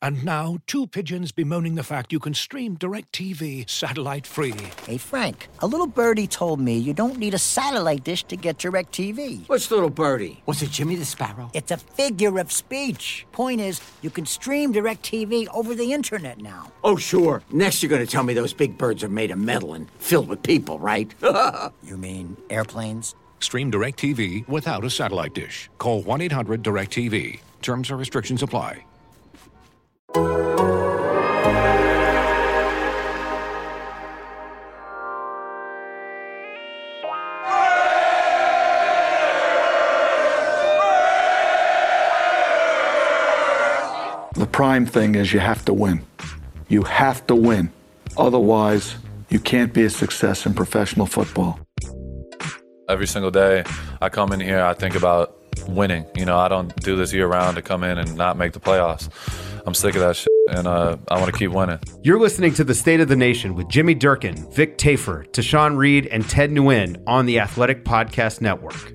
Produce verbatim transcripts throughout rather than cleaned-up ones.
And now, two pigeons bemoaning the fact you can stream DirecTV satellite-free. Hey, Frank, a little birdie told me you don't need a satellite dish to get DirecTV. What's little birdie? Was it Jimmy the Sparrow? It's a figure of speech. Point is, you can stream DirecTV over the internet now. Oh, sure. Next you're going to tell me those big birds are made of metal and filled with people, right? You mean airplanes? Stream DirecTV without a satellite dish. Call one eight hundred direct T V. Terms and restrictions apply. The prime thing is you have to win. You have to win. Otherwise, you can't be a success in professional football. Every single day I come in here, I think about winning. You know, I don't do this year round to come in and not make the playoffs. I'm sick of that shit, and uh, I want to keep winning. You're listening to The State of the Nation with Jimmy Durkin, Vic Tafur, Tashawn Reed, and Ted Nguyen on the Athletic Podcast Network.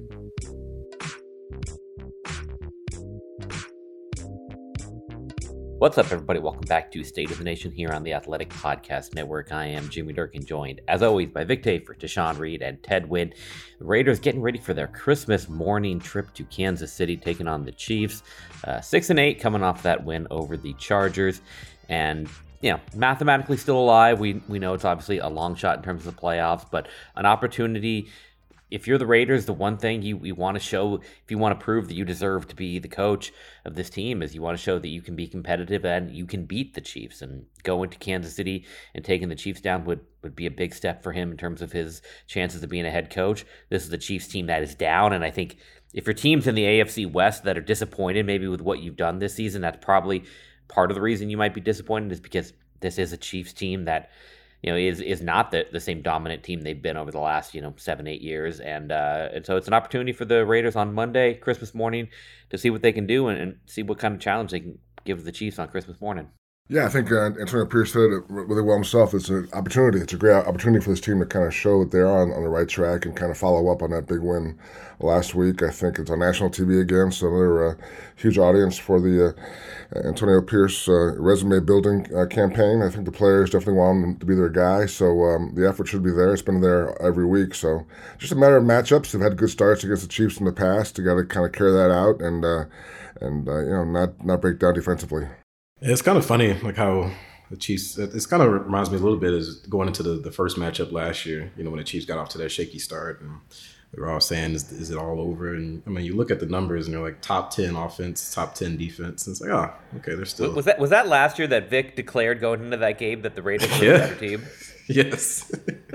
What's up, everybody? Welcome back to State of the Nation here on the Athletic Podcast Network. I am Jimmy Durkin, joined, as always, by Vic Tafur, Tashawn Reed, and Ted Nguyen. The Raiders getting ready for their Christmas morning trip to Kansas City, taking on the Chiefs. Uh, six and eight, coming off that win over the Chargers, and you know, mathematically still alive. We we know it's obviously a long shot in terms of the playoffs, but an opportunity. If you're the Raiders, the one thing you, you want to show, if you want to prove that you deserve to be the coach of this team, is you want to show that you can be competitive and you can beat the Chiefs. And going to Kansas City and taking the Chiefs down would, would be a big step for him in terms of his chances of being a head coach. This is the Chiefs team that is down, and I think if your teams in the A F C West that are disappointed maybe with what you've done this season, that's probably part of the reason you might be disappointed, is because this is a Chiefs team that, you know, is is not the, the same dominant team they've been over the last, you know, seven, eight years. And uh, and so it's an opportunity for the Raiders on Monday, Christmas morning, to see what they can do and, and see what kind of challenge they can give the Chiefs on Christmas morning. Yeah, I think uh, Antonio Pierce said it really well himself. It's an opportunity. It's a great opportunity for this team to kind of show that they're on, on the right track and kind of follow up on that big win last week. I think it's on national T V again, so another uh, huge audience for the uh, Antonio Pierce uh, resume building uh, campaign. I think the players definitely want him to be their guy, so um, the effort should be there. It's been there every week, so just a matter of matchups. They've had good starts against the Chiefs in the past. They got to kind of carry that out and uh, and uh, you know not not break down defensively. It's kind of funny, like how the Chiefs, it's kind of reminds me a little bit is going into the, the first matchup last year, you know, when the Chiefs got off to that shaky start and we were all saying, is, is it all over? And I mean, you look at the numbers and they're like top ten offense, top ten defense. And it's like, oh, okay, they're still. Was that was that last year that Vic declared going into that game that the Raiders were yeah. the better team? Yes.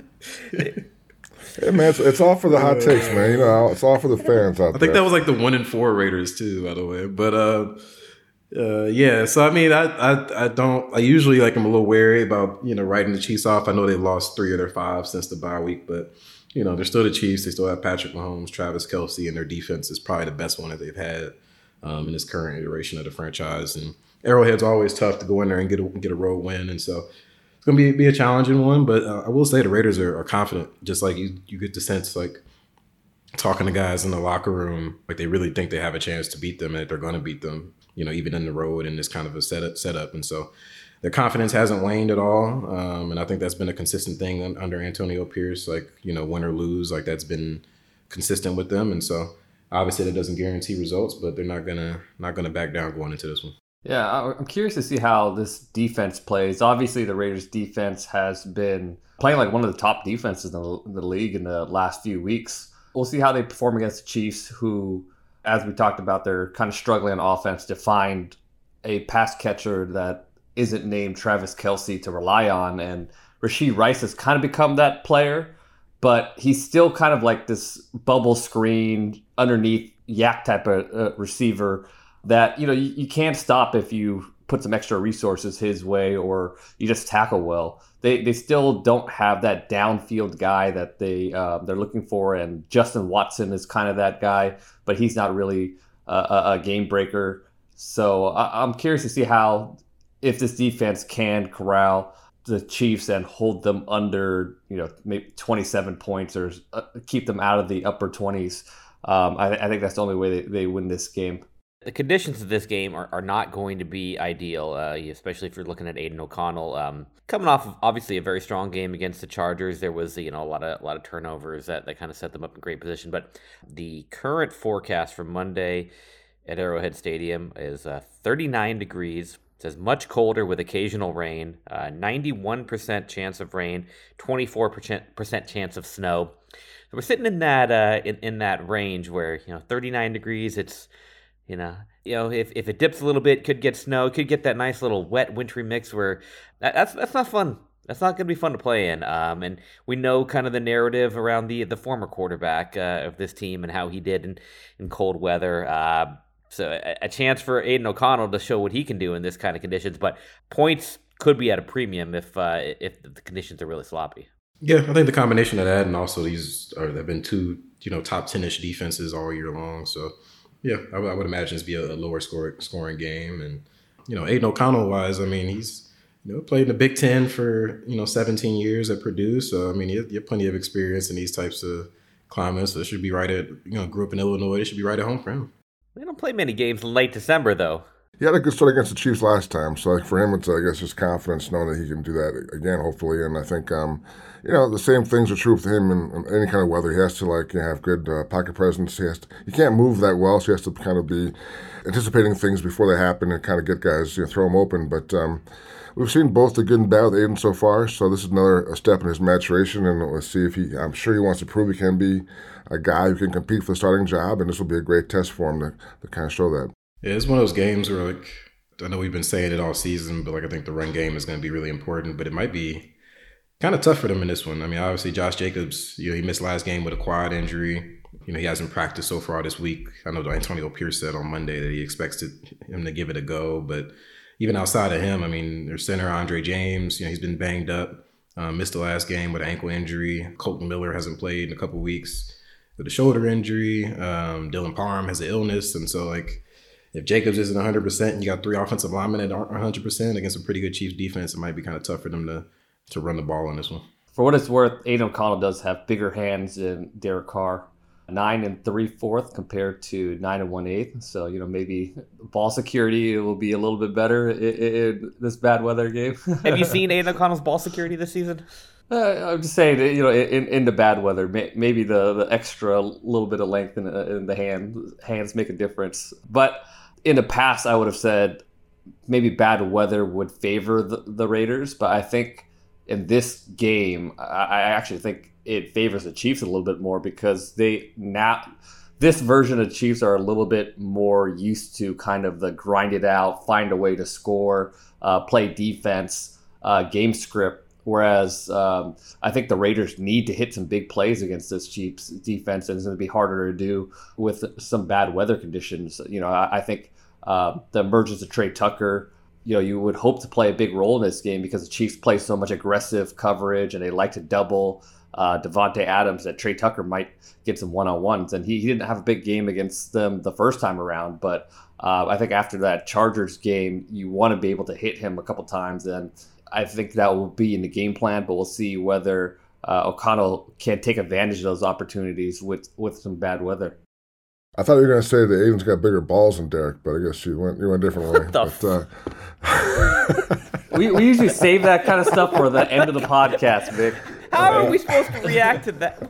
Hey, man, it's, it's all for the hot takes, man. You know, it's all for the fans out there. I think that was like the one and four Raiders too, by the way. But, uh, Uh, yeah, so I mean, I, I I don't. I usually like I'm a little wary about you know writing the Chiefs off. I know they've lost three of their five since the bye week, but you know they're still the Chiefs. They still have Patrick Mahomes, Travis Kelce, and their defense is probably the best one that they've had um, in this current iteration of the franchise. And Arrowhead's always tough to go in there and get a, get a road win, and so it's gonna be be a challenging one. But uh, I will say the Raiders are, are confident. Just like you, you get the sense like talking to guys in the locker room, like they really think they have a chance to beat them and that they're going to beat them. You know, even in the road in this kind of a setup, setup. And so their confidence hasn't waned at all. Um, and I think that's been a consistent thing under Antonio Pierce, like, you know, win or lose, like that's been consistent with them. And so obviously that doesn't guarantee results, but they're not going to not going to back down going into this one. Yeah, I'm curious to see how this defense plays. Obviously, the Raiders defense has been playing like one of the top defenses in the, in the league in the last few weeks. We'll see how they perform against the Chiefs, who, as we talked about, they're kind of struggling on offense to find a pass catcher that isn't named Travis Kelce to rely on. And Rashee Rice has kind of become that player, but he's still kind of like this bubble screen underneath yak type of uh, receiver that, you know, you, you can't stop if you put some extra resources his way or you just tackle well. They they still don't have that downfield guy that they uh, they're looking for, and Justin Watson is kind of that guy, but he's not really a, a, a game breaker. So I, I'm curious to see how, if this defense can corral the Chiefs and hold them under, you know, maybe twenty-seven points or uh, keep them out of the upper twenties. Um, I, I think that's the only way they, they win this game. The conditions of this game are, are not going to be ideal, uh, especially if you're looking at Aiden O'Connell. Um, coming off of obviously a very strong game against the Chargers, there was you know a lot of a lot of turnovers that, that kind of set them up in great position. But the current forecast for Monday at Arrowhead Stadium is uh, thirty-nine degrees. It says much colder with occasional rain, uh, ninety-one percent chance of rain, twenty-four percent chance of snow. So we're sitting in that uh, in, in that range where you know thirty-nine degrees. It's You know, you know, if, if it dips a little bit, could get snow, could get that nice little wet wintry mix where that, that's that's not fun. That's not going to be fun to play in. Um, and we know kind of the narrative around the the former quarterback uh, of this team and how he did in, in cold weather. Uh, so a, a chance for Aiden O'Connell to show what he can do in this kind of conditions. But points could be at a premium if uh, if the conditions are really sloppy. Yeah, I think the combination of that and also these are there have been two you know top ten-ish defenses all year long. So. Yeah, I, w- I would imagine it's be a, a lower score, scoring game. And, you know, Aiden O'Connell-wise, I mean, he's, you know, played in the Big Ten for, you know, seventeen years at Purdue. So, I mean, you have plenty of experience in these types of climates. So it should be right at, you know, grew up in Illinois. It should be right at home for him. They don't play many games in late December, though. He had a good start against the Chiefs last time. So, like, for him, it's, I guess, just confidence knowing that he can do that again, hopefully. And I think, um, you know, the same things are true for him in, in any kind of weather. He has to, like, you know, have good uh, pocket presence. He has to, he can't move that well, so he has to kind of be anticipating things before they happen and kind of get guys, you know, throw them open. But um, we've seen both the good and bad with Aiden so far, so this is another a step in his maturation, and let's see if he, I'm sure he wants to prove he can be a guy who can compete for the starting job, and this will be a great test for him to, to kind of show that. Yeah, it's one of those games where, like, I know we've been saying it all season, but, like, I think the run game is going to be really important, but it might be kind of tough for them in this one. I mean, obviously, Josh Jacobs, you know, he missed last game with a quad injury. You know, he hasn't practiced so far this week. I know Antonio Pierce said on Monday that he expects to, him to give it a go. But even outside of him, I mean, their center, Andre James, you know, he's been banged up. Uh, missed the last game with an ankle injury. Colton Miller hasn't played in a couple weeks with a shoulder injury. Um, Dylan Parham has an illness. And so, like, if Jacobs isn't one hundred percent and you got three offensive linemen that aren't one hundred percent against a pretty good Chiefs defense, it might be kind of tough for them to to run the ball in this one. For what it's worth, Aiden O'Connell does have bigger hands than Derek Carr. Nine and three fourth compared to nine and one eighth. So, you know, maybe ball security will be a little bit better in, in this bad weather game. Have you seen Aiden O'Connell's ball security this season? Uh, I'm just saying, you know, in, in the bad weather, maybe the, the extra little bit of length in, in the hand, hands make a difference. But in the past, I would have said maybe bad weather would favor the, the Raiders. But I think in this game, I, I actually think it favors the Chiefs a little bit more because they now this version of Chiefs are a little bit more used to kind of the grind it out, find a way to score, uh, play defense, uh, game script. Whereas um, I think the Raiders need to hit some big plays against this Chiefs defense, and it's going to be harder to do with some bad weather conditions. You know, I, I think uh, the emergence of Trey Tucker, you know, you would hope to play a big role in this game because the Chiefs play so much aggressive coverage and they like to double uh, Devontae Adams that Trey Tucker might get some one-on-ones. And he, he didn't have a big game against them the first time around, but uh, I think after that Chargers game, you want to be able to hit him a couple times, and I think that will be in the game plan, but we'll see whether uh, O'Connell can take advantage of those opportunities with, with some bad weather. I thought you were going to say that Aiden's got bigger balls than Derek, but I guess you went you went a different way. What the but, uh... we, we usually save that kind of stuff for the end of the podcast, Vic. How are we supposed to react to that?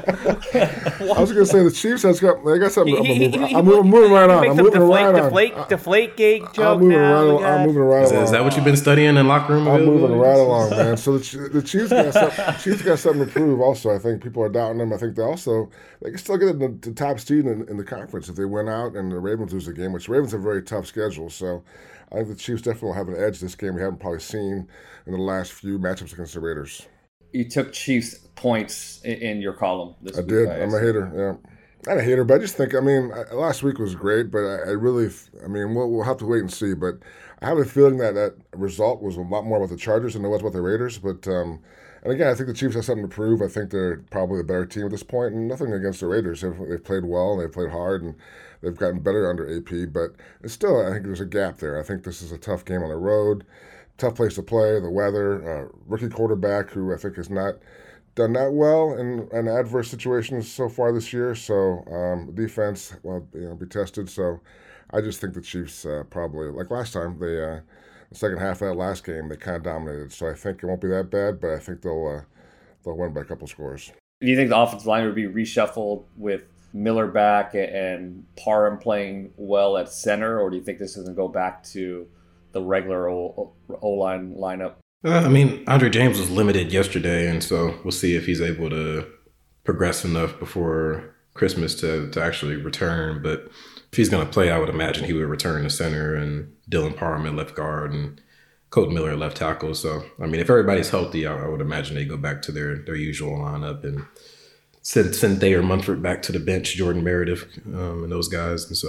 I was going to say the Chiefs has got. I guess I'm, I'm, He- he- moving, he- I'm moving, moving right on. Make I'm some moving deflate, right deflate, on. deflate gate joke I'm moving now. right. we Along, I'm got- moving right Is, along. is that what you've been studying in the locker room? I'm moving availability? right along, man. So the, Ch- the Chiefs got something, Chiefs got something to prove. Also, I think people are doubting them. I think they also they can still get the, the top seed in, in the conference if they win out and the Ravens lose the game. Which the Ravens have a very tough schedule. So I think the Chiefs definitely will have an edge this game we haven't probably seen in the last few matchups against the Raiders. You took Chiefs points in, in your column this I week. did. I I'm a hater. Yeah. Not a hater, but I just think, I mean, I, last week was great, but I, I really, I mean, we'll, we'll have to wait and see. But I have a feeling that that result was a lot more about the Chargers than it was about the Raiders. But, um, and again, I think the Chiefs have something to prove. I think they're probably the better team at this point, and nothing against the Raiders. They've, they've played well, and they've played hard, and they've gotten better under A P. But it's still, I think there's a gap there. I think this is a tough game on the road, tough place to play, the weather, uh, rookie quarterback who I think is not done that well in, in adverse situations so far this year. So um, defense will you know, be tested. So I just think the Chiefs uh, probably, like last time, they uh, the second half of that last game, they kind of dominated. So I think it won't be that bad, but I think they'll uh, they'll win by a couple scores. Do you think the offensive line would be reshuffled with Miller back and Parham playing well at center, or do you think this is going to go back to the regular O-line lineup? Uh, I mean, Andre James was limited yesterday, and so we'll see if he's able to progress enough before Christmas to, to actually return. But if he's going to play, I would imagine he would return to center and Dylan Parham at left guard and Colton Miller at left tackle. So, I mean, if everybody's healthy, I, I would imagine they go back to their, their usual lineup and send, send Thayer Munford back to the bench, Jordan Meredith, um, and those guys. And so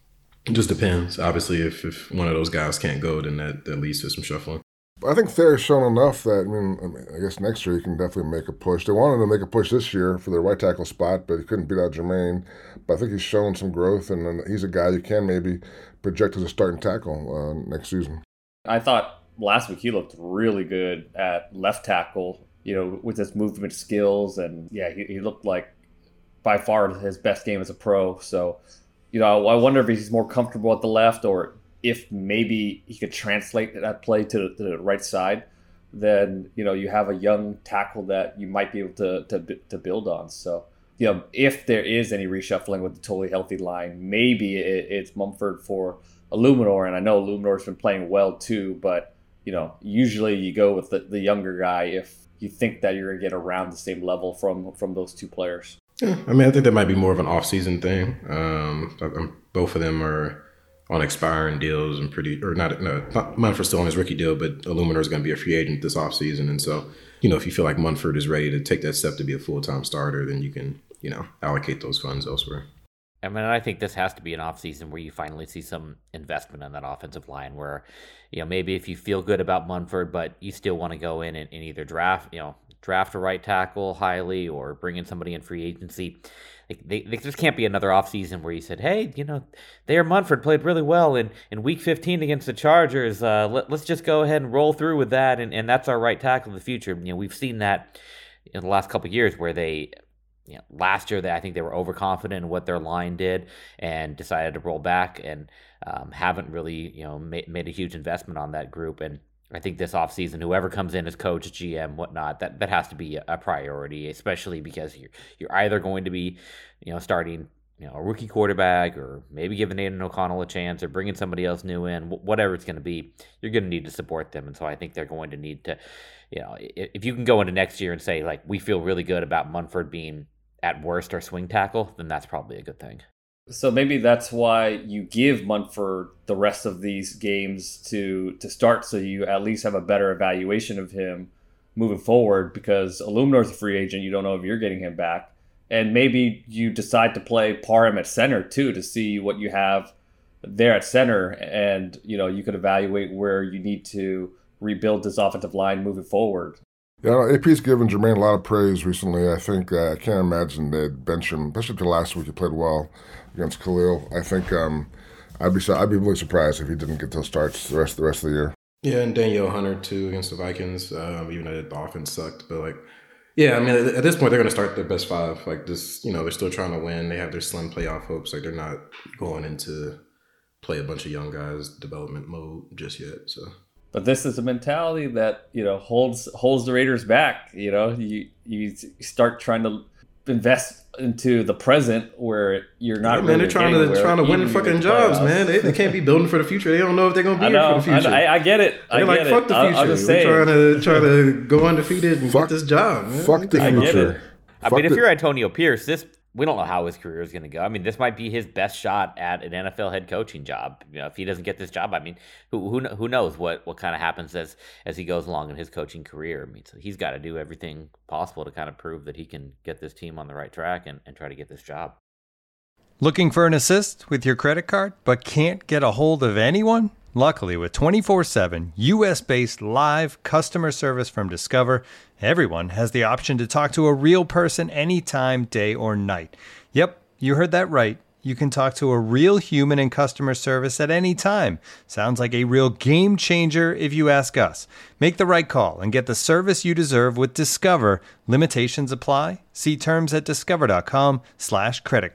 it just depends. Obviously, if, if one of those guys can't go, then that, that leads to some shuffling. I think Thayer's shown enough that, I mean, I mean, I guess next year he can definitely make a push. They wanted to make a push this year for the right tackle spot, but he couldn't beat out Jermaine. But I think he's shown some growth, and he's a guy you can maybe project as a starting tackle uh, next season. I thought last week he looked really good at left tackle, you know, with his movement skills. And, yeah, he, he looked like by far his best game as a pro. So, you know, I wonder if he's more comfortable at the left, or if maybe he could translate that play to the, to the right side. Then, you know, you have a young tackle that you might be able to, to to build on. So, you know, if there is any reshuffling with the totally healthy line, maybe it, it's Mumford for Illuminor. And I know Illuminor's been playing well too, but, you know, usually you go with the, the younger guy if you think that you're going to get around the same level from, from those two players. Yeah, I mean, I think that might be more of an off-season thing. Um, I, I'm, both of them are on expiring deals and pretty, or not, no, not Munford's still on his rookie deal, but Illuminor is going to be a free agent this offseason. And so, you know, if you feel like Munford is ready to take that step to be a full-time starter, then you can, you know, allocate those funds elsewhere. I mean, I think this has to be an offseason where you finally see some investment on that offensive line where, you know, maybe if you feel good about Munford, but you still want to go in and, and either draft, you know, draft a right tackle highly or bring in somebody in free agency. Like they, they just can't be another offseason where you said, hey, you know, Thayer Munford played really well in, in week fifteen against the Chargers. Uh, let, let's just go ahead and roll through with that, and, and that's our right tackle in the future. You know, we've seen that in the last couple of years where they, you know, last year they, I think they were overconfident in what their line did and decided to roll back and um, haven't really, you know, made, made a huge investment on that group. And I think this offseason, whoever comes in as coach, G M, whatnot, that, that has to be a priority, especially because you're you're either going to be, you know, starting, you know, a rookie quarterback or maybe giving Aidan O'Connell a chance or bringing somebody else new in, whatever it's going to be, you're going to need to support them. And so I think they're going to need to, you know, if you can go into next year and say, like, we feel really good about Munford being at worst our swing tackle, then that's probably a good thing. So maybe that's why you give Munford the rest of these games to to start, so you at least have a better evaluation of him moving forward, because Illuminor's a free agent. You don't know if you're getting him back. And maybe you decide to play Parham at center too, to see what you have there at center. And, you know, you could evaluate where you need to rebuild this offensive line moving forward. Yeah, A P's given Jermaine a lot of praise recently. I think uh, I can't imagine they'd bench him, especially the last week he played well against Khalil. I think um, I'd be I'd be really surprised if he didn't get those starts the rest the rest of the year. Yeah, and Danielle Hunter too against the Vikings, um, even though the offense sucked. But like, yeah, I mean, at, at this point they're going to start their best five. Like this, you know, they're still trying to win. They have their slim playoff hopes. Like they're not going into play a bunch of young guys development mode just yet. So. But this is a mentality that, you know, holds holds the Raiders back. You know, you you start trying to invest into the present where you're not. Yeah, man, really they're trying to trying to win fucking jobs, man. They, they can't be building for the future. They don't know if they're gonna be here for the future. I, I get it. They're I like, get fuck it. the future. I'll, I'll just We're say trying to try to go undefeated and fuck, get this job. Man. Fuck the I future. Get it. I fuck mean, if the- you're Antonio Pierce, this we don't know how his career is going to go. I mean, this might be his best shot at an N F L head coaching job. You know, if he doesn't get this job, I mean, who who who knows what, what kind of happens as as he goes along in his coaching career. I mean, so he's got to do everything possible to kind of prove that he can get this team on the right track and, and try to get this job. Looking for an assist with your credit card, but can't get a hold of anyone? Luckily, with twenty-four seven U S-based live customer service from Discover, everyone has the option to talk to a real person anytime, day or night. Yep, you heard that right. You can talk to a real human in customer service at any time. Sounds like a real game changer if you ask us. Make the right call and get the service you deserve with Discover. Limitations apply. See terms at discover.com slash credit card.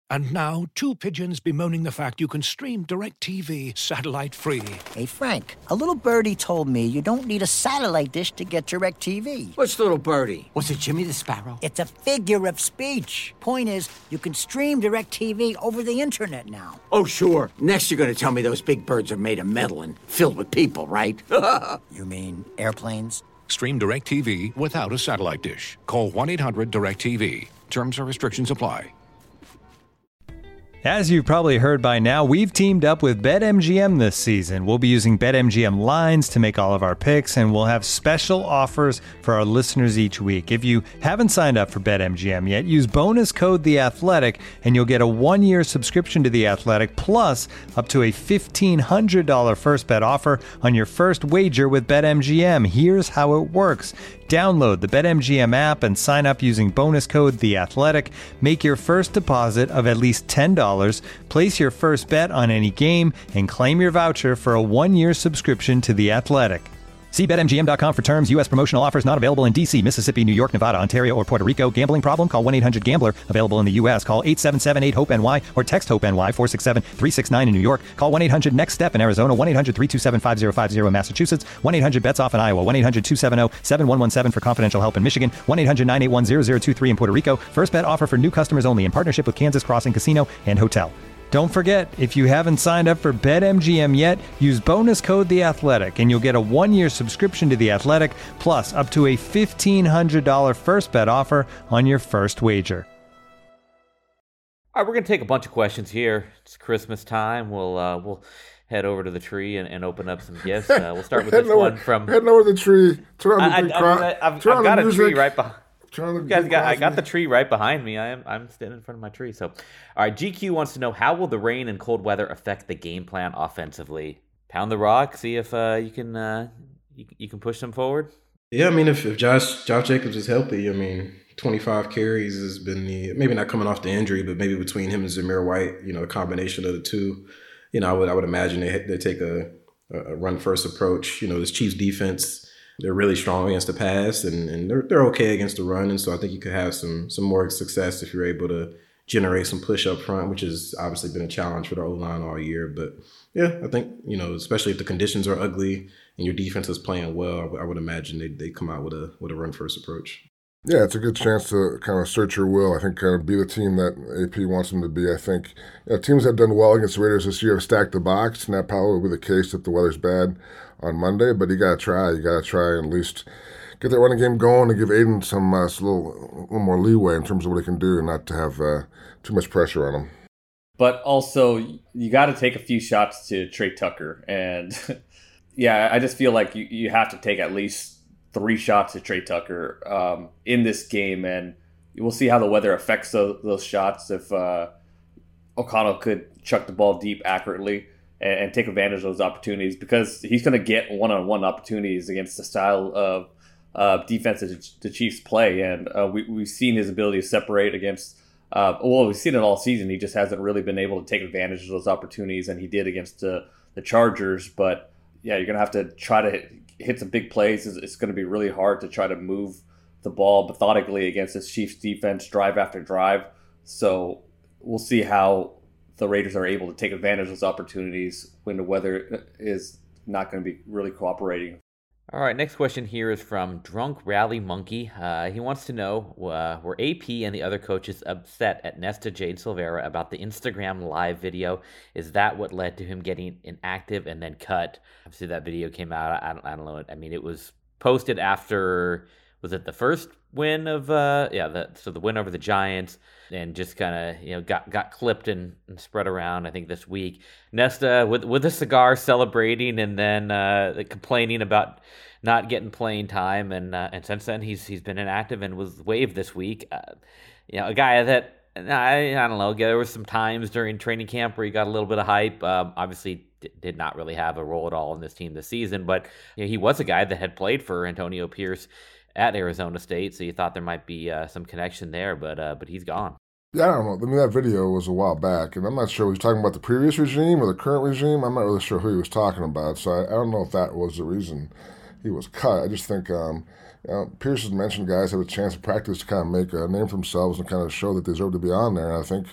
And now, two pigeons bemoaning the fact you can stream DirecTV satellite-free. Hey, Frank, a little birdie told me you don't need a satellite dish to get DirecTV. What's little birdie? Was it Jimmy the Sparrow? It's a figure of speech. Point is, you can stream DirecTV over the internet now. Oh, sure. Next you're going to tell me those big birds are made of metal and filled with people, right? You mean airplanes? Stream DirecTV without a satellite dish. Call one eight hundred direct T V. Terms and restrictions apply. As you've probably heard by now, we've teamed up with BetMGM this season. We'll be using BetMGM lines to make all of our picks, and we'll have special offers for our listeners each week. If you haven't signed up for BetMGM yet, use bonus code The Athletic, and you'll get a one-year subscription to The Athletic, plus up to a fifteen hundred dollars first bet offer on your first wager with BetMGM. Here's how it works. Download the BetMGM app and sign up using bonus code The Athletic. Make your first deposit of at least ten dollars, place your first bet on any game, and claim your voucher for a one-year subscription to The Athletic. See Bet M G M dot com for terms. U S promotional offers not available in D C, Mississippi, New York, Nevada, Ontario, or Puerto Rico. Gambling problem? Call one eight hundred gambler. Available in the U S. Call eight seven seven eight hope N Y or text HOPE-NY four six seven three six nine in New York. Call one eight hundred next step in Arizona. one eight hundred three two seven five zero five zero in Massachusetts. one eight hundred bets off in Iowa. one eight hundred two seven zero seven one one seven for confidential help in Michigan. one eight hundred nine eight one zero zero two three in Puerto Rico. First bet offer for new customers only in partnership with Kansas Crossing Casino and Hotel. Don't forget, if you haven't signed up for BetMGM yet, use bonus code The Athletic, and you'll get a one-year subscription to The Athletic, plus up to a fifteen hundred dollars first bet offer on your first wager. All right, we're going to take a bunch of questions here. It's Christmas time. We'll uh, we'll head over to the tree and, and open up some gifts. Uh, we'll start with this over, one from... Heading over the tree. Turn on the I, big I, crowd. I, I've, Turn I've on got the a music. tree right behind... You guys got, I got the tree right behind me. I am I'm standing in front of my tree. So, all right, G Q wants to know, how will the rain and cold weather affect the game plan offensively? Pound the rock, see if uh, you can uh, you, you can push them forward. Yeah, I mean, if, if Josh Josh Jacobs is healthy, I mean, twenty-five carries has been the, maybe not coming off the injury, but maybe between him and Zamir White, you know, a combination of the two, you know, I would I would imagine they they take a, a run first approach. You know, this Chiefs defense, they're really strong against the pass, and, and they're they're okay against the run, and so I think you could have some some more success if you're able to generate some push up front, which has obviously been a challenge for the O-line all year. But yeah, I think, you know, especially if the conditions are ugly and your defense is playing well, I, w- I would imagine they they come out with a with a run first approach. Yeah, it's a good chance to kind of search your will. I think kind of be the team that A P wants them to be. I think, you know, teams that have done well against the Raiders this year have stacked the box, and that probably will be the case if the weather's bad on Monday. But you got to try. You got to try and at least get that running game going and give Aiden some uh, little, little more leeway in terms of what he can do, and not to have uh, too much pressure on him. But also, you got to take a few shots to Trey Tucker. And yeah, I just feel like you, you have to take at least three shots at Trey Tucker um, in this game. And we'll see how the weather affects those, those shots. If uh, O'Connell could chuck the ball deep accurately and, and take advantage of those opportunities, because he's going to get one-on-one opportunities against the style of uh, defense that the Chiefs play. And uh, we, we've seen his ability to separate against Uh, well, we've seen it all season. He just hasn't really been able to take advantage of those opportunities, and he did against the, the Chargers. But, yeah, you're going to have to try to hit, hit some big plays. It's, it's going to be really hard to try to move the ball methodically against this Chiefs defense drive after drive. So we'll see how the Raiders are able to take advantage of those opportunities when the weather is not going to be really cooperating. All right, next question here is from Drunk Rally Monkey. Uh, he wants to know, uh, were A P and the other coaches upset at Nesta Jade Silvera about the Instagram live video? Is that what led to him getting inactive and then cut? Obviously, that video came out. I don't, I don't know. I mean, it was posted after, was it the first win of, uh, yeah, the, so the win over the Giants, and just kind of, you know, got, got clipped and, and spread around, I think, this week. Nesta with with a cigar celebrating, and then uh, complaining about not getting playing time, and uh, and since then he's he's been inactive and was waived this week. Uh, you know, a guy that I, I don't know. There were some times during training camp where he got a little bit of hype. Um, obviously, d- did not really have a role at all in this team this season, but you know, he was a guy that had played for Antonio Pierce at Arizona State, so you thought there might be uh, some connection there, but uh, but he's gone. Yeah, I don't know. I mean, that video was a while back, and I'm not sure he was talking about the previous regime or the current regime. I'm not really sure who he was talking about, so I, I don't know if that was the reason he was cut. I just think um, you know, Pierce has mentioned guys have a chance of practice to kind of make a name for themselves and kind of show that they deserve to be on there, and I think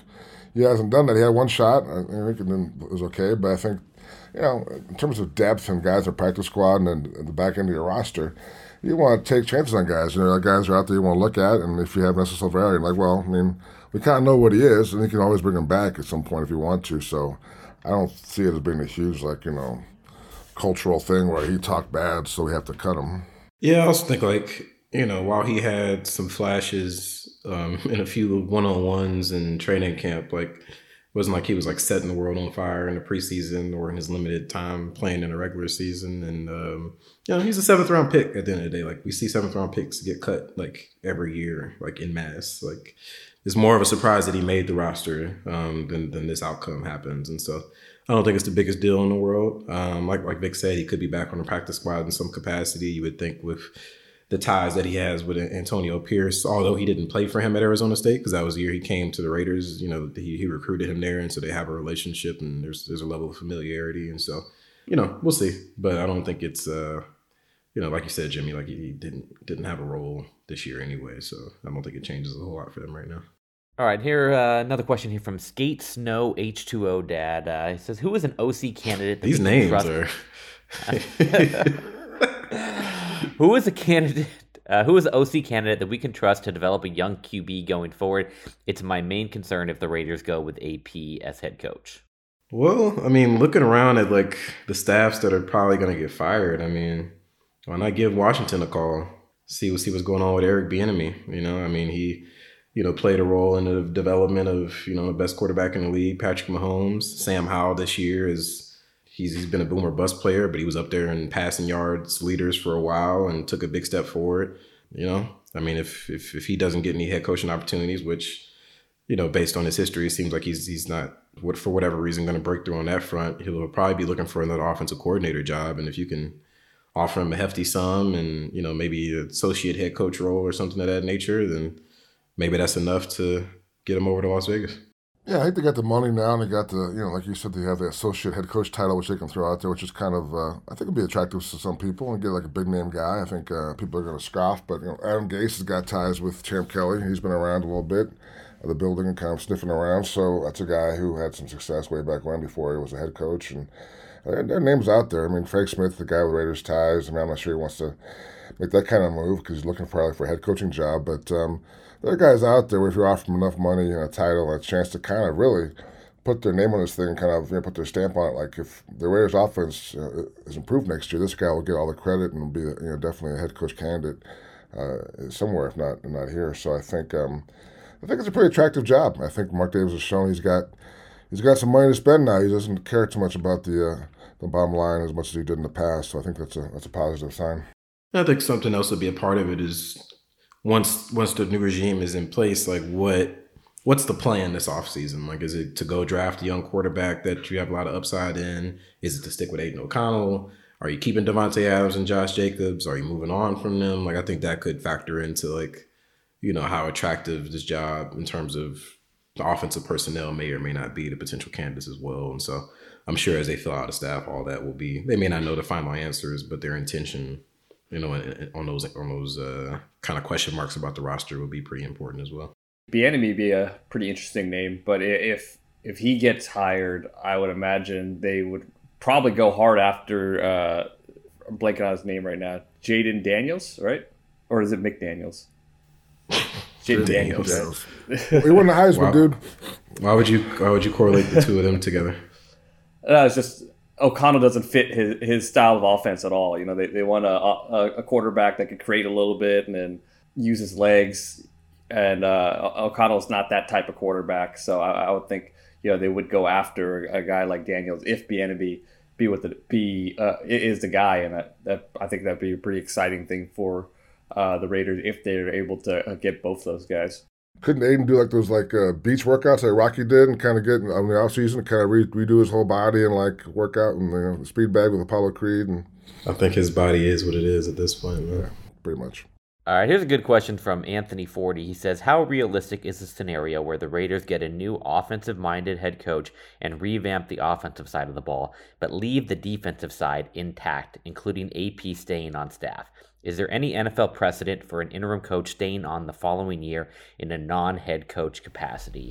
he hasn't done that. He had one shot, I think, and then it was okay. But I think, you know, in terms of depth and guys in practice squad and then at the back end of your roster, you want to take chances on guys. You know, like guys are out there you want to look at, and if you have Nesta Silvera, you're like, well, I mean, we kind of know what he is, and you can always bring him back at some point if you want to. So I don't see it as being a huge, like, you know, cultural thing where he talked bad, so we have to cut him. Yeah, I also think, like, you know, while he had some flashes um, in a few one-on-ones in training camp, like, it wasn't like he was like setting the world on fire in the preseason or in his limited time playing in the regular season. And, um, you know, he's a seventh round pick at the end of the day. Like, we see seventh round picks get cut like every year, like in mass. Like, it's more of a surprise that he made the roster um, than, than this outcome happens. And so I don't think it's the biggest deal in the world. Um, like, like Vic said, he could be back on the practice squad in some capacity. You would think with the ties that he has with Antonio Pierce, although he didn't play for him at Arizona State because that was the year he came to the Raiders. You know, he, he recruited him there, and so they have a relationship, and there's there's a level of familiarity, and so, you know, we'll see. But I don't think it's, uh, you know, like you said, Jimmy, like he didn't didn't have a role this year anyway, so I don't think it changes a whole lot for them right now. All right, here uh, another question here from Skate Snow H two O Dad. Uh, he says, "Who is an O C candidate?" That These names trust- are. Who is a candidate? Uh, who is an O C candidate that we can trust to develop a young Q B going forward? It's my main concern if the Raiders go with A P as head coach. Well, I mean, looking around at like the staffs that are probably going to get fired, I mean, why not give Washington a call? See what see what's going on with Eric Bieniemy. You know, I mean, he, you know, played a role in the development of, you know, the best quarterback in the league, Patrick Mahomes. Sam Howell this year is. He's he's been a boom or bust player, but he was up there in passing yards leaders for a while and took a big step forward. You know, I mean, if if if he doesn't get any head coaching opportunities, which, you know, based on his history, it seems like he's he's not, what for whatever reason, going to break through on that front. He'll probably be looking for another offensive coordinator job, and if you can offer him a hefty sum and, you know, maybe an associate head coach role or something of that nature, then maybe that's enough to get him over to Las Vegas. Yeah, I think they got the money now, and they got the, you know, like you said, they have the associate head coach title, which they can throw out there, which is kind of, uh, I think it'd be attractive to some people and get like a big name guy. I think uh, people are going to scoff, but, you know, Adam Gase has got ties with Champ Kelly. He's been around a little bit of the building and kind of sniffing around. So that's a guy who had some success way back when before he was a head coach, and uh, their names out there. I mean, Frank Smith, the guy with Raiders ties. I mean, I'm not sure he wants to make that kind of move because he's looking for, like, for a head coaching job, but um, there are guys out there where if you offer them enough money and a title and a chance to kind of really put their name on this thing and kind of, you know, put their stamp on it. Like, if the Raiders offense uh, is improved next year, this guy will get all the credit and will be, you know, definitely a head coach candidate uh, somewhere, if not not here. So I think um, I think it's a pretty attractive job. I think Mark Davis has shown he's got he's got some money to spend now. He doesn't care too much about the uh, the bottom line as much as he did in the past. So I think that's a that's a positive sign. I think something else would be a part of it is once once the new regime is in place, like what. What's the plan this offseason? Like, is it to go draft a young quarterback that you have a lot of upside in? Is it to stick with Aiden O'Connell? Are you keeping Devontae Adams and Josh Jacobs? Are you moving on from them? Like, I think that could factor into, like, you know, how attractive this job in terms of the offensive personnel may or may not be to potential candidates as well. And so I'm sure as they fill out the staff, all that will be, they may not know the final answers, but their intention, you know, on those, on those uh, kind of question marks about the roster will be pretty important as well. Bieniemy be a pretty interesting name, but if if he gets hired, I would imagine they would probably go hard after. Uh, I'm blanking on his name right now. Jaden Daniels, right? Or is it McDaniels? Jaden Daniels. Daniels. He won the Heisman, wow. dude. Why would you? Why would you correlate the two of them together? No, it's just O'Connell doesn't fit his, his style of offense at all. You know, they they want a, a a quarterback that could create a little bit and then use his legs. And uh, O'Connell's not that type of quarterback, so I, I would think, you know, they would go after a guy like Daniels if Bieniemy be with the be uh, is the guy, and that, that I think that'd be a pretty exciting thing for uh, the Raiders if they're able to get both those guys. Couldn't Aiden do like those like uh, beach workouts like Rocky did and kind of get on the off season, kind of re- redo his whole body and like work out and, you know, the speed bag with Apollo Creed? And I think his body is what it is at this point, man. Yeah, pretty much. All right, here's a good question from Anthony forty. He says, how realistic is the scenario where the Raiders get a new offensive-minded head coach and revamp the offensive side of the ball, but leave the defensive side intact, including A P staying on staff? Is there any N F L precedent for an interim coach staying on the following year in a non-head coach capacity?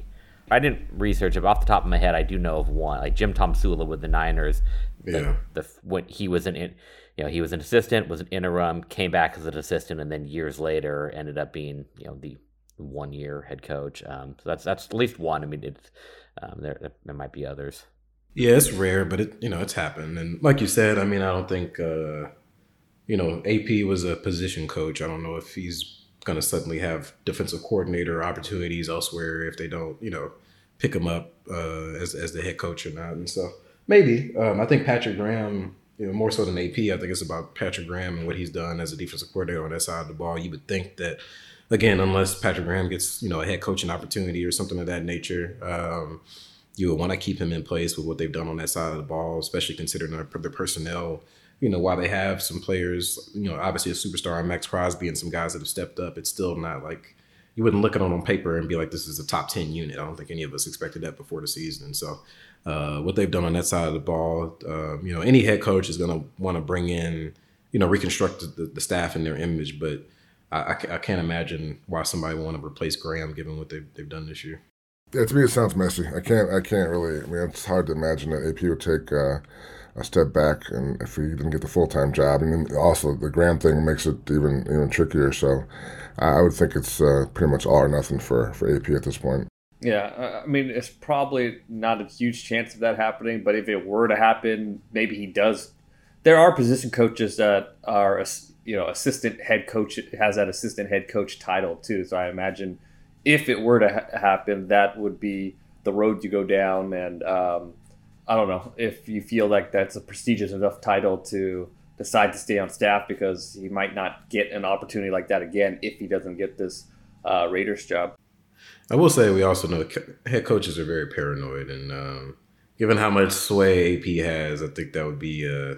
I didn't research it, but off the top of my head, I do know of one, like Jim Tomsula with the Niners. The, yeah. The when he was an, you know, he was an assistant, was an interim, came back as an assistant, and then years later ended up being, you know, the one year head coach. Um, so that's that's at least one. I mean, it's um, there there might be others. Yeah, it's rare, but it you know it's happened. And like you said, I mean, I don't think uh, you know A P was a position coach. I don't know if he's going to suddenly have defensive coordinator opportunities elsewhere if they don't, you know, pick him up uh, as as the head coach or not. And so maybe um, I think Patrick Graham, you know, more so than A P, I think it's about Patrick Graham and what he's done as a defensive coordinator on that side of the ball. You would think that, again, unless Patrick Graham gets, you know, a head coaching opportunity or something of that nature, um, you would want to keep him in place with what they've done on that side of the ball, especially considering their, their personnel. You know, while they have some players, you know, obviously a superstar, Max Crosby, and some guys that have stepped up, it's still not like you wouldn't look at it on paper and be like, this is a top ten unit. I don't think any of us expected that before the season. And so uh, what they've done on that side of the ball, uh, you know, any head coach is going to want to bring in, you know, reconstruct the, the staff in their image. But I, I, I can't imagine why somebody would want to replace Graham given what they've, they've done this year. Yeah, to me, it sounds messy. I can't, I can't really, I mean, it's hard to imagine that A P would take uh, a step back, and if he didn't get the full-time job. And then also the Graham thing makes it even even trickier. So I would think it's uh, pretty much all or nothing for, for A P at this point. Yeah, I mean, it's probably not a huge chance of that happening, but if it were to happen, maybe he does. There are position coaches that are, you know, assistant head coach, has that assistant head coach title too. So I imagine if it were to ha- happen, that would be the road you go down. And um, I don't know if you feel like that's a prestigious enough title to decide to stay on staff, because he might not get an opportunity like that again if he doesn't get this uh, Raiders job. I will say we also know head coaches are very paranoid, and um, given how much sway A P has, I think that would be, uh,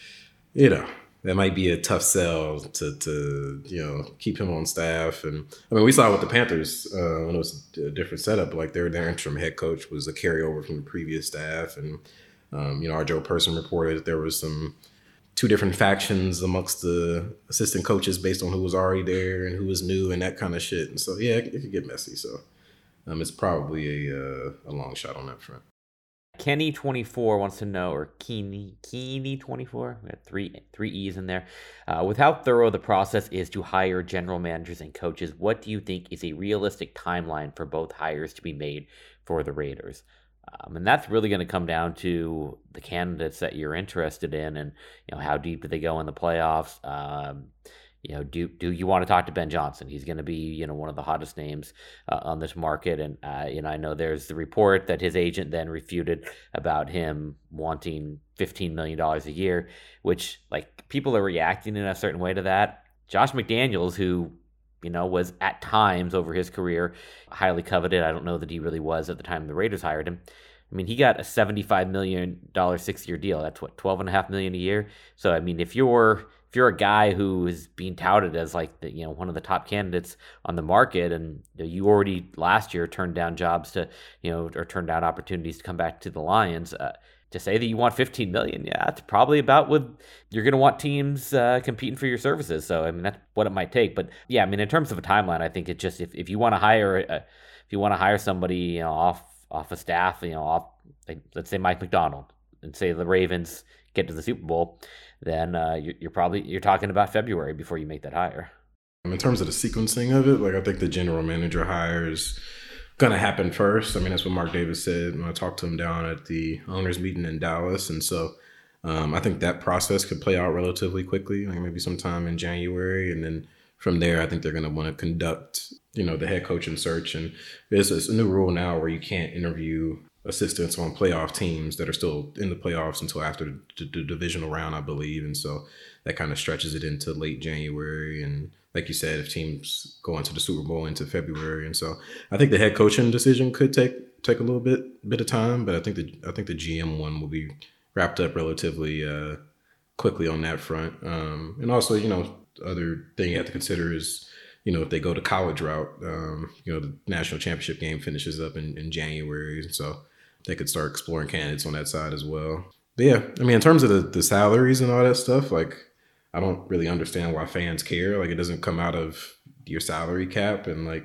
you know, that might be a tough sell to, to you know, keep him on staff. And I mean, we saw with the Panthers uh, when it was a different setup, like their their interim head coach was a carryover from the previous staff, and um, you know, our Joe Person reported that there was some two different factions amongst the assistant coaches based on who was already there and who was new and that kind of shit. And so, yeah, it, it could get messy. So um, it's probably a uh, a long shot on that front. Kenny twenty-four wants to know, or Keeny Keeny twenty-four, we have three three E's in there. Uh, with how thorough the process is to hire general managers and coaches, what do you think is a realistic timeline for both hires to be made for the Raiders? Um, and that's really going to come down to the candidates that you're interested in, and you know, how deep do they go in the playoffs? Um, You know, do do you want to talk to Ben Johnson? He's going to be, you know, one of the hottest names uh, on this market. And, uh, you know, I know there's the report that his agent then refuted about him wanting fifteen million dollars a year, which, like, people are reacting in a certain way to that. Josh McDaniels, who, you know, was at times over his career highly coveted. I don't know that he really was at the time the Raiders hired him. I mean, he got a seventy-five million dollars six-year deal. That's what, twelve and a half million a year. So, I mean, if you're if you're a guy who is being touted as like the, you know, one of the top candidates on the market, and you already last year turned down jobs to, you know, or turned down opportunities to come back to the Lions, uh, to say that you want fifteen million dollars, yeah, that's probably about what you're going to want teams uh, competing for your services. So, I mean, that's what it might take. But yeah, I mean, in terms of a timeline, I think it just, if, if you want to hire, a, if you want to hire somebody, you know, off, off a staff, you know, off, like, let's say Mike McDonald, and say the Ravens get to the Super Bowl, then uh, you're, you're probably, you're talking about February before you make that hire. In terms of the sequencing of it, like, I think the general manager hire is going to happen first. I mean, that's what Mark Davis said when I talked to him down at the owners meeting in Dallas. And so um, I think that process could play out relatively quickly, like maybe sometime in January. And then from there, I think they're going to want to conduct, you know, the head coaching search. And there's a new rule now where you can't interview assistants on playoff teams that are still in the playoffs until after the, the, the divisional round, I believe. And so that kind of stretches it into late January. And like you said, if teams go into the Super Bowl into February. And so I think the head coaching decision could take take a little bit bit of time, but I think the I think the G M one will be wrapped up relatively uh, quickly on that front. Um, and also, you know, other thing you have to consider is, you know, if they go the college route, um, you know, the national championship game finishes up in, in January. So they could start exploring candidates on that side as well. But yeah, I mean, in terms of the, the salaries and all that stuff, like, I don't really understand why fans care. Like, it doesn't come out of your salary cap. And like,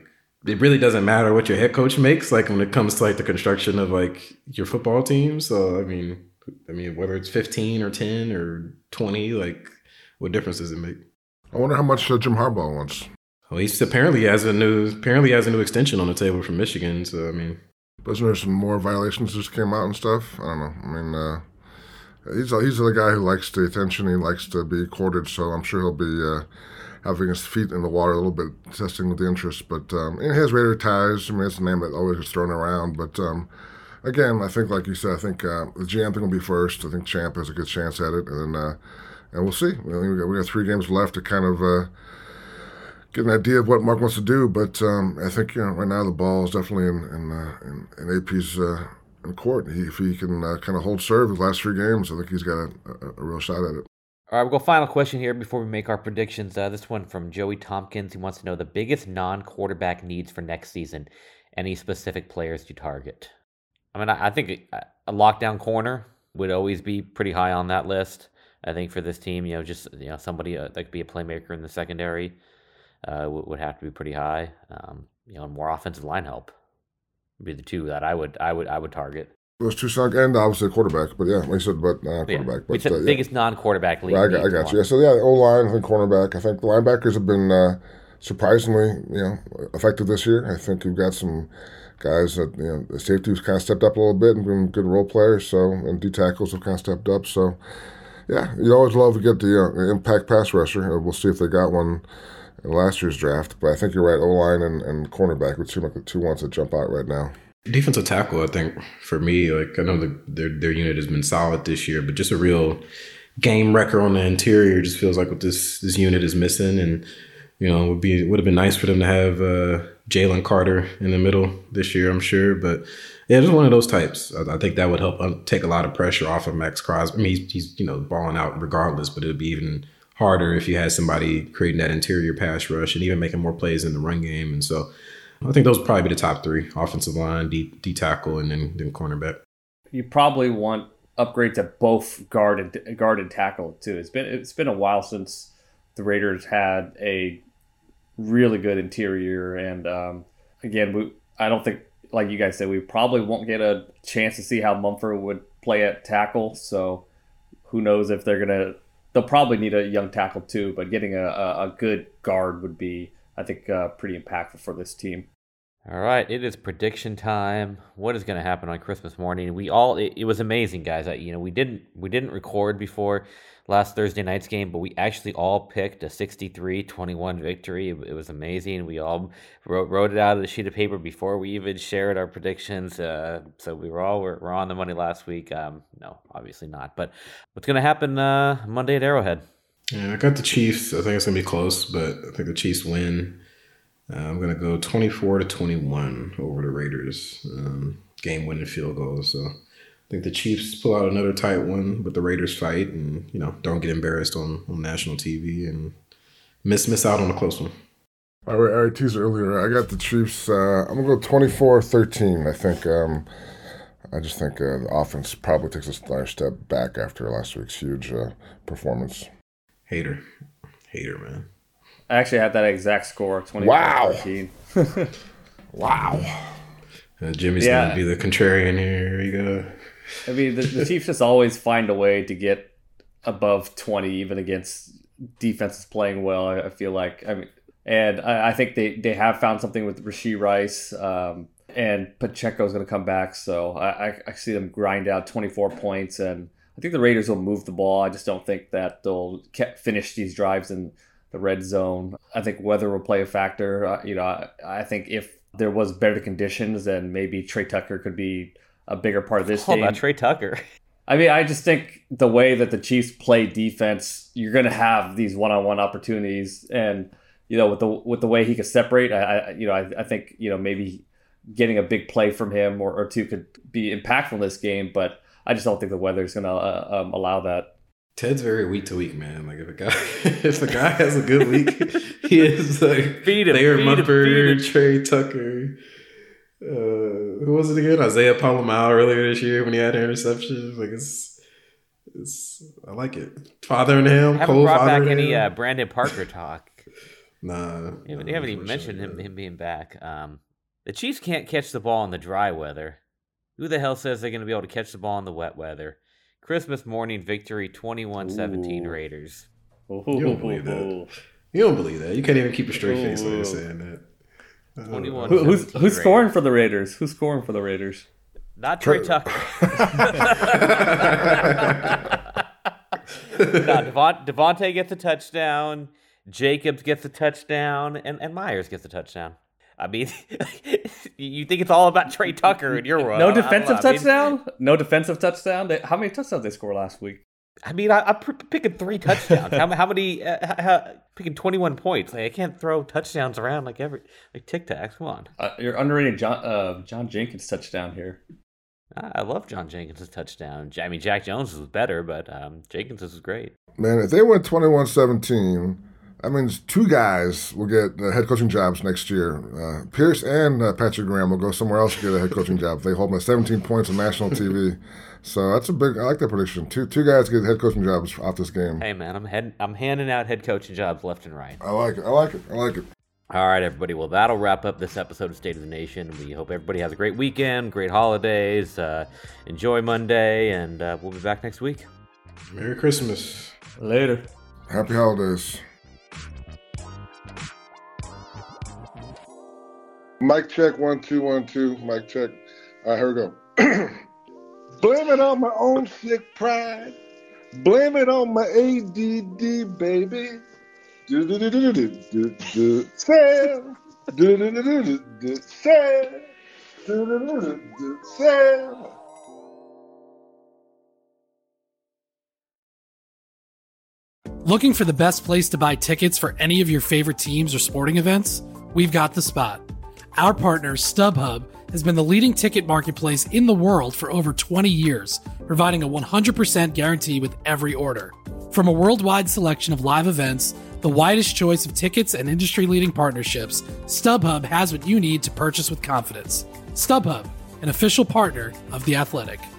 it really doesn't matter what your head coach makes, like when it comes to like the construction of like your football team. So I mean, I mean whether it's fifteen or ten or twenty, like what difference does it make? I wonder how much uh, Jim Harbaugh wants. Well, he's apparently has a new apparently has a new extension on the table from Michigan. So I mean, wasn't there some more violations just came out and stuff? I don't know. I mean, uh, he's a, he's the guy who likes the attention. He likes to be courted, so I'm sure he'll be uh, having his feet in the water a little bit, testing with the interest. But um, and he has Raider ties. I mean, it's a name that always gets thrown around. But um, again, I think, like you said, I think uh, the G M thing will be first. I think Champ has a good chance at it, and then uh, and we'll see. I mean, we got, we got three games left to kind of. Uh, Get an idea of what Mark wants to do, but um, I think you know right now the ball is definitely in in, uh, in, in A P's uh, in court. He, if he can uh, kind of hold serve his last three games, I think he's got a, a, a real shot at it. All right, we'll go final question here before we make our predictions. Uh, this one from Joey Tompkins. He wants to know the biggest non-quarterback needs for next season. Any specific players to target? I mean, I, I think a, a lockdown corner would always be pretty high on that list. I think for this team, you know, just you know somebody uh, that could be a playmaker in the secondary. Uh, would have to be pretty high. Um, you know, more offensive line help would be the two that I would I would I would target. Those two sunk and obviously quarterback, but yeah, like I said, but uh, quarterback. Yeah. But uh, biggest yeah. non-quarterback league. Right, I got, I got you. Yeah, so yeah, O line, I think cornerback. I think the linebackers have been uh, surprisingly, you know, effective this year. I think you've got some guys that you know the safety who's kind of stepped up a little bit and been good role players. So and D tackles have kind of stepped up. So yeah, you always love to get the, uh, the impact pass rusher. We'll see if they got one in last year's draft, but I think you're right. O-line and, and cornerback would seem like the two ones that jump out right now. Defensive tackle, I think, for me, like I know the, their their unit has been solid this year, but just a real game wrecker on the interior just feels like what this this unit is missing. And you know, it would be would have been nice for them to have uh, Jalen Carter in the middle this year, I'm sure. But yeah, just one of those types. I, I think that would help take a lot of pressure off of Max Crosby. I mean, he's, he's you know balling out regardless, but it would be even harder if you had somebody creating that interior pass rush and even making more plays in the run game. And so I think those would probably be the top three: offensive line, D, D tackle, and then, then cornerback. You probably want upgrades at both guard and guard and tackle too. It's been it's been a while since the Raiders had a really good interior, and um, again, we I don't think, like you guys said, we probably won't get a chance to see how Mumford would play at tackle. So who knows if they're gonna. They'll probably need a young tackle too, but getting a, a, a good guard would be, I think, uh, pretty impactful for this team. All right, it is prediction time. What is going to happen on Christmas morning? We all it, it was amazing, guys. I, you know, we didn't we didn't record before last Thursday night's game, but we actually all picked a sixty-three twenty-one victory. It, it was amazing. We all wrote, wrote it out of the sheet of paper before we even shared our predictions. Uh, so we were all we're, we're on the money last week. Um, no, obviously not. But what's going to happen uh, Monday at Arrowhead? Yeah, I got the Chiefs. I think it's going to be close, but I think the Chiefs win. Uh, I'm going to go twenty-four to twenty-one over the Raiders. Um, game winning field goal. So I think the Chiefs pull out another tight one, but the Raiders fight and, you know, don't get embarrassed on, on national T V and miss miss out on a close one. All right, I already teased earlier. I got the Chiefs. Uh, I'm going to go twenty-four thirteen. I think, um, I just think uh, the offense probably takes a another step back after last week's huge uh, performance. Hater. Hater, man. I actually had that exact score, twenty-four thirteen. Wow. Wow. Uh, Jimmy's yeah. going to be the contrarian here. Here you go. I mean, the, the Chiefs just always find a way to get above twenty, even against defenses playing well, I, I feel like. I mean, and I, I think they, they have found something with Rashee Rice, um, and Pacheco's going to come back. So I, I, I see them grind out twenty-four points, and I think the Raiders will move the ball. I just don't think that they'll finish these drives in the red zone. I think weather will play a factor. Uh, you know, I, I think if there was better conditions, then maybe Trey Tucker could be a bigger part of this oh, game. About Trey Tucker. I mean, I just think the way that the Chiefs play defense, you're going to have these one-on-one opportunities, and you know, with the with the way he could separate, I, I you know, I, I think you know maybe getting a big play from him or, or two could be impactful in this game. But I just don't think the weather is going to uh, um, allow that. Ted's very week to week, man. Like if a guy, if a guy has a good week, he is like feed him, Thayer feed Munford, him, feed him. Trey Tucker. Uh, who was it again? Isaiah Palomar earlier this year when he had interceptions. Like it's, it's. I like it. Fathering him, I haven't Cole brought back fathering any him. uh, Brandon Parker talk. Nah. You haven't, you haven't even mentioned him, him being back. Um, the Chiefs can't catch the ball in the dry weather. Who the hell says they're going to be able to catch the ball in the wet weather? Christmas morning victory, twenty-one seventeen Raiders. You don't believe that. You don't believe that. You can't even keep a straight face when you're saying that. twenty-one Who, who's who's scoring for the Raiders? Who's scoring for the Raiders? Not Trey Tucker. no, Devont, Devontae gets a touchdown. Jacobs gets a touchdown, and, and Myers gets a touchdown. I mean, you think it's all about Trey Tucker in your world? No defensive I mean, touchdown. No defensive touchdown. They, how many touchdowns they score last week? I mean, I, I'm picking three touchdowns. how, how many? Uh, how, picking twenty-one points. Like, I can't throw touchdowns around like every like Tic Tacs. Come on. Uh, you're underrating John uh, John Jenkins' touchdown here. I love John Jenkins' touchdown. I mean, Jack Jones was better, but um, Jenkins was great. Man, if they went twenty-one seventeen, that means two guys will get uh, head coaching jobs next year. Uh, Pierce and uh, Patrick Graham will go somewhere else to get a head coaching job. They hold them at seventeen points on national T V. So that's a big. I like that prediction. Two two guys get head coaching jobs off this game. Hey man, I'm head, I'm handing out head coaching jobs left and right. I like it. I like it. I like it. All right, everybody. Well, that'll wrap up this episode of State of the Nation. We hope everybody has a great weekend, great holidays. Uh, enjoy Monday, and uh, we'll be back next week. Merry Christmas. Later. Happy holidays. Mic check, one, two, one, two. Mic check. All right, here we go. Blame it on my own sick pride. Blame it on my A D D, baby. Do do do do do do do Sam. Do do do do do do Sam. Do do do do do Sam. Looking for the best place to buy tickets for any of your favorite teams or sporting events? We've got the spot. Our partner, StubHub, has been the leading ticket marketplace in the world for over twenty years, providing a one hundred percent guarantee with every order. From a worldwide selection of live events, the widest choice of tickets, and industry-leading partnerships, StubHub has what you need to purchase with confidence. StubHub, an official partner of The Athletic.